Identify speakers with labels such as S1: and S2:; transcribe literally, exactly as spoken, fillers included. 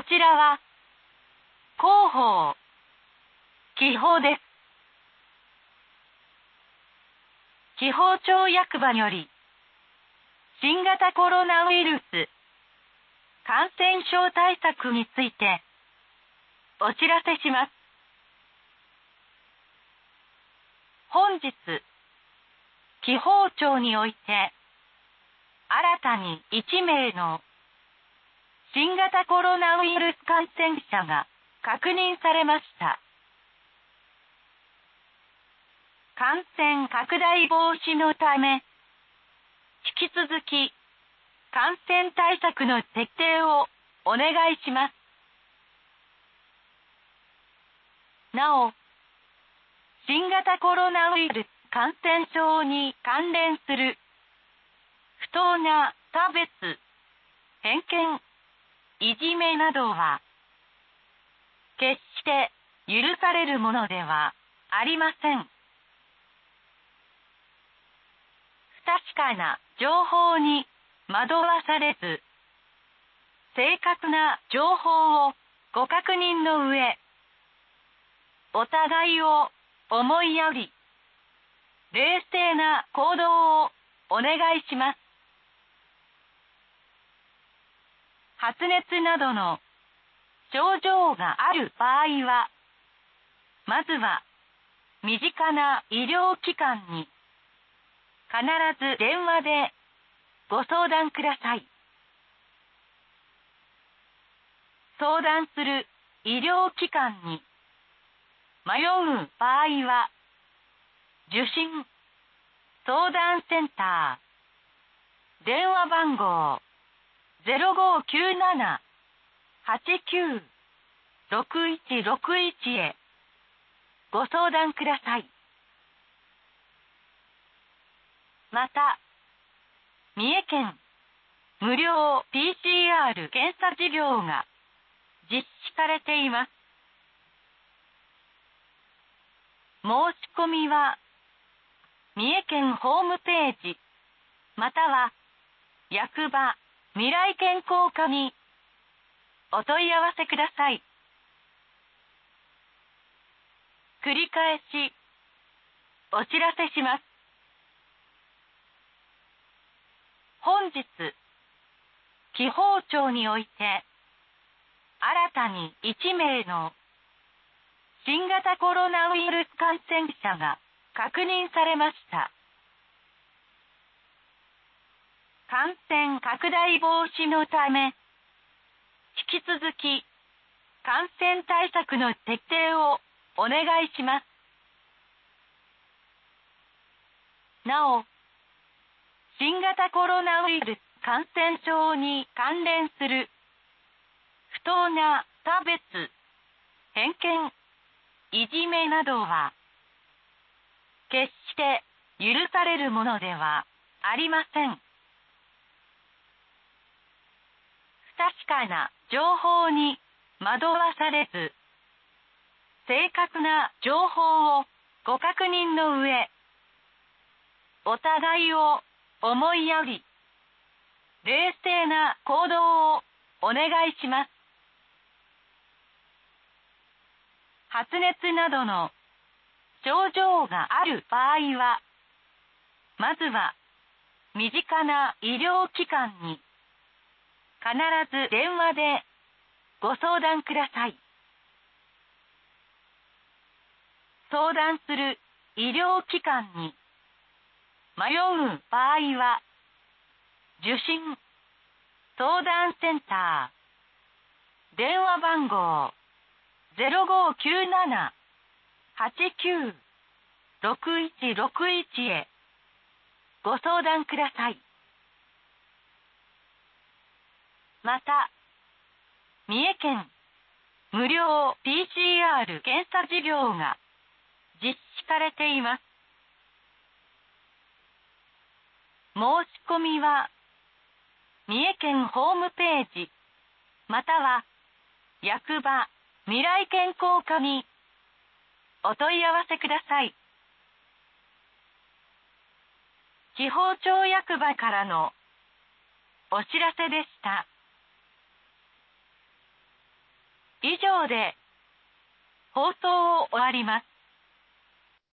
S1: ちらは広報記法です。地方庁役場より新型コロナウイルス感染症対策についてお知らせします。本日、地方庁において新たにいちめいの新型コロナウイルス感染者が確認されました。感染拡大防止のため、引き続き感染対策の徹底をお願いします。なお、新型コロナウイルス感染症に関連する不当な差別、偏見、いじめなどは決して許されるものではありません。不確かな情報に惑わされず、正確な情報をご確認の上、お互いを思いやり、冷静な行動をお願いします。発熱などの症状がある場合は、まずは身近な医療機関に必ず電話でご相談ください。相談する医療機関に迷う場合は、受診相談センター電話番号 ゼロごきゅうなな はちきゅう ろくいちろくいち へご相談ください。また、三重県無料 ピーシーアール 検査事業が実施されています。申し込みは、三重県ホームページ、または役場未来健康課にお問い合わせください。繰り返しお知らせします。本日、地方庁において新たにいちめいの新型コロナウイルス感染者が確認されました。感染拡大防止のため、引き続き感染対策の徹底をお願いします。なお、新型コロナウイルス感染症に関連する不当な差別、偏見、いじめなどは決して許されるものではありません。不確かな情報に惑わされず、正確な情報をご確認の上、お互いを思いやり、冷静な行動をお願いします。発熱などの症状がある場合は、まずは身近な医療機関に必ず電話でご相談ください。相談する医療機関に迷う場合は、受診相談センター電話番号 ゼロごきゅうなな はちきゅう ろくいちろくいち へご相談ください。また、三重県無料 ピーシーアール 検査事業が実施されています。申し込みは、三重県ホームページ、または役場未来健康課にお問い合わせください。地方庁役場からのお知らせでした。 以上で放送を終わります。